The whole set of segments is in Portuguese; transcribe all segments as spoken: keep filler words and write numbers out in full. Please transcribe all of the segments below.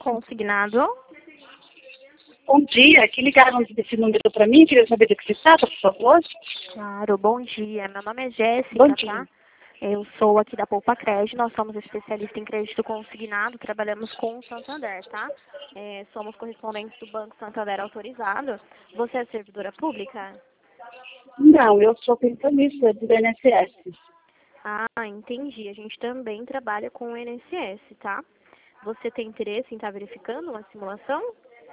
consignado. Bom dia, que ligaram desse número para mim, queria saber do que se trata, por favor. Claro, bom dia. Meu nome é Jéssica, Bom dia. tá? Eu sou aqui da Poupa Crédito, nós somos especialistas em crédito consignado, trabalhamos com o Santander, tá? É, somos correspondentes do Banco Santander autorizado. Você é servidora pública? Não, eu sou pensionista do I N S S. Ah, entendi. A gente também trabalha com o I N S S, tá? Você tem interesse em estar verificando uma simulação?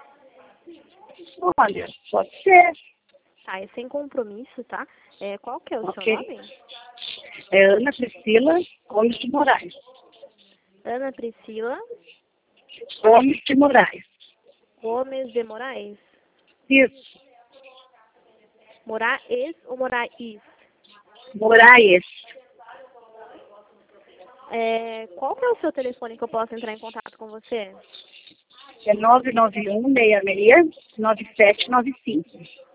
Olha, pode ser. Tá, é sem compromisso, tá? É, qual que é o seu Ok. nome? É Ana Priscila Gomes de Moraes. Ana Priscila Gomes de Moraes. Gomes de Moraes. Isso, Moraes ou Moraes? Moraes. É, qual que é o seu telefone que eu posso entrar em contato com você? É nove nove um, seis seis, nove sete nove cinco.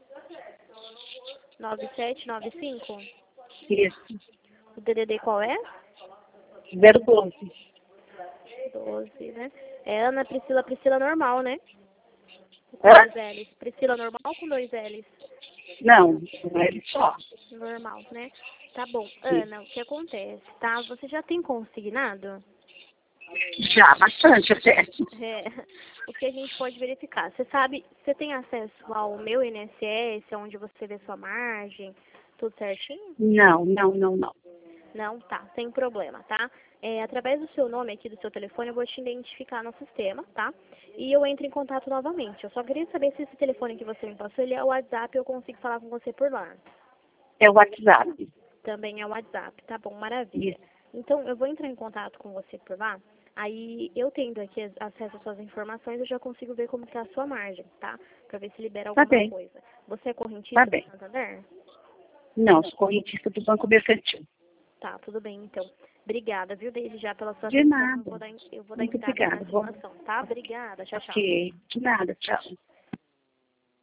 nove sete nove cinco? Isso, O D D D qual é? zero doze. doze, né? É Ana Priscila, Priscila normal, né? Com Hã? dois L's. Priscila normal com dois L's. Não, não é ele só. Normal, né? Tá bom. Ana, o que acontece, tá? Você já tem consignado? Já, bastante até. É, o que a gente pode verificar? Você sabe, você tem acesso ao meu I N S S, onde você vê sua margem, tudo certinho? Não, não, não, não. Não? Tá, sem problema, tá? É, através do seu nome aqui, do seu telefone, eu vou te identificar no sistema, tá? E eu entro em contato novamente. Eu só queria saber se esse telefone que você me passou, ele é o WhatsApp, eu consigo falar com você por lá. É o WhatsApp. Também é o WhatsApp, tá bom, maravilha. Isso. Então, eu vou entrar em contato com você por lá. Aí, eu tendo aqui acesso às suas informações, eu já consigo ver como que é a sua margem, tá? Pra ver se libera Tá alguma bem, coisa. Você é correntista tá do bem. Santander? Não, sou correntista do Banco Mercantil. Tá, tudo bem, então. Obrigada, viu, desde já pela sua De atenção. Eu nada. vou dar, eu vou dar Muito entrada aqui na obrigada. Bom, simulação, tá? Obrigada, tchau, tchau. ok. De nada, tchau.